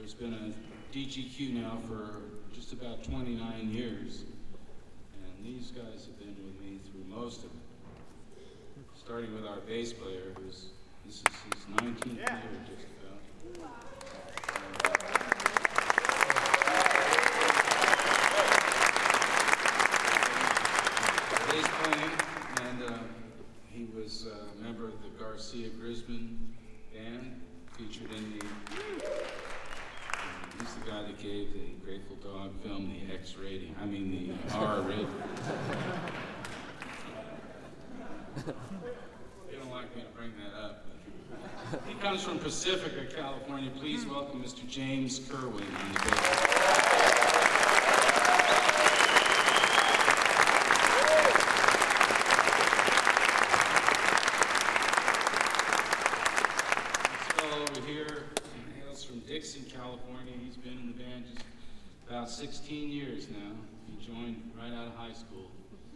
There's been a DGQ now for just about 29 years, and these guys have been with me through most of it. Starting with our bass player, this is his 19th year just about. Bass playing, and he was a member of the Garcia Grisman band, featured in the, he's the guy that gave the Grateful Dog film the X rating, the R rating. They don't like me to bring that up. But he comes from Pacifica, California. Please welcome Mr. James Kerwin on the bass. Here, he hails from Dixon, California. He's been in the band just about 16 years now. He joined right out of high school.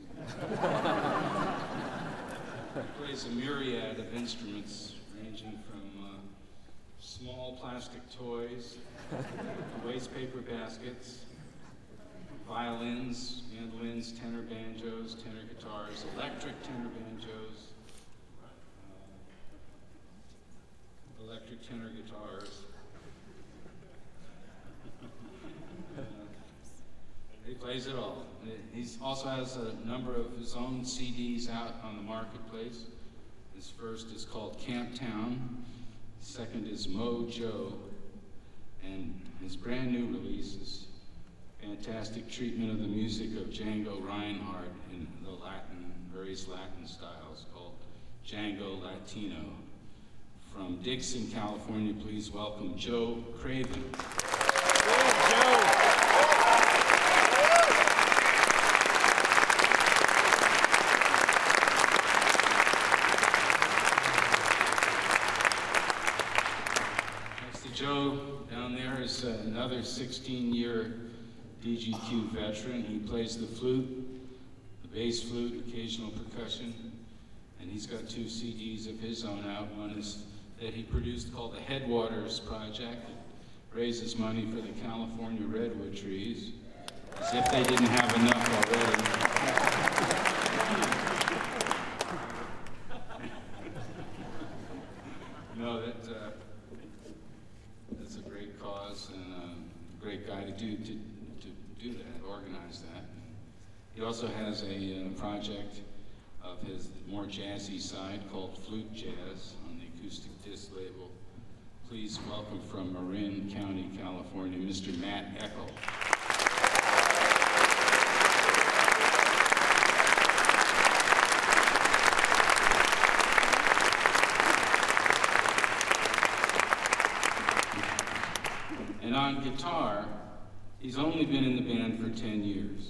He plays a myriad of instruments, ranging from small plastic toys, to waste paper baskets, violins, mandolins, tenor banjos, tenor guitars, electric tenor banjos, electric tenor guitars. He plays it all. He also has a number of his own CDs out on the marketplace. His first is called Camp Town. Second is Mojo. And his brand new release is fantastic treatment of the music of Django Reinhardt in the various Latin styles, called Django Latino. From Dixon, California, please welcome Joe Craven. Joe. Next to Joe down there is another 16-year DGQ veteran. He plays the flute, the bass flute, occasional percussion, and he's got 2 CDs of his own out. One is that he produced called the Headwaters Project. It raises money for the California redwood trees, as if they didn't have enough already. No, that's a great cause and a great guy to do that, organize that. He also has a project of his more jazzy side called Flute Jazz on the Acoustic Disc label. Please welcome from Marin County, California, Mr. Matt Eckel. And on guitar, he's only been in the band for 10 years.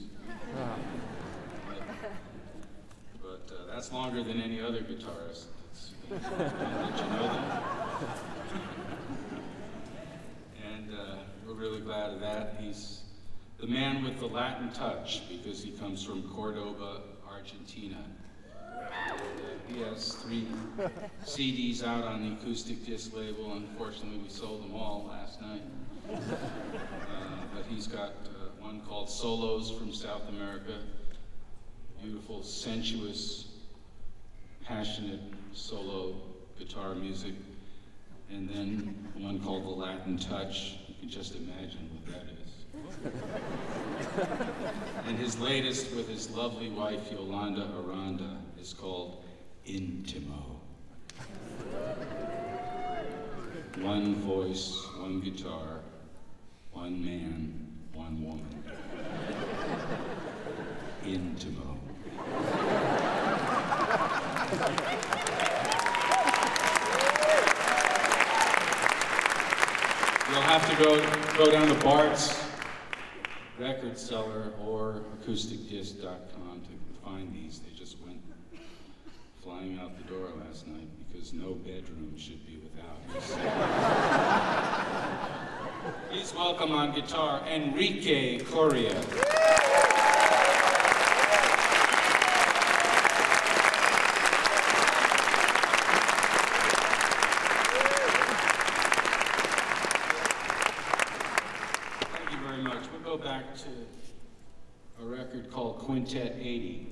But that's longer than any other guitarist. Did you know that? And we're really glad of that. He's the man with the Latin touch because he comes from Cordoba, Argentina. And, he has 3 CDs out on the Acoustic Disc label. Unfortunately, we sold them all last night. But he's got one called Solos from South America. Beautiful, sensuous, passionate solo guitar music. And then one called The Latin Touch. You can just imagine what that is. And his latest with his lovely wife, Yolanda Aranda, is called Intimo. One voice, one guitar, one man, one woman. Intimo. You'll have to go down to Bart's record seller or acousticdisc.com to find these. They just went flying out the door last night because no bedroom should be without this. Please welcome on guitar Enrique Coria. go back to a record called Quintet 80.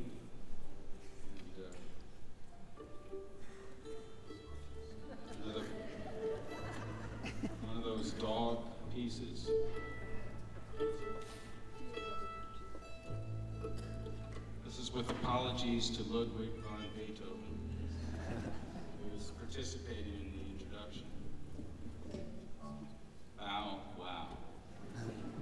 One of those dog pieces. This is with apologies to Ludwig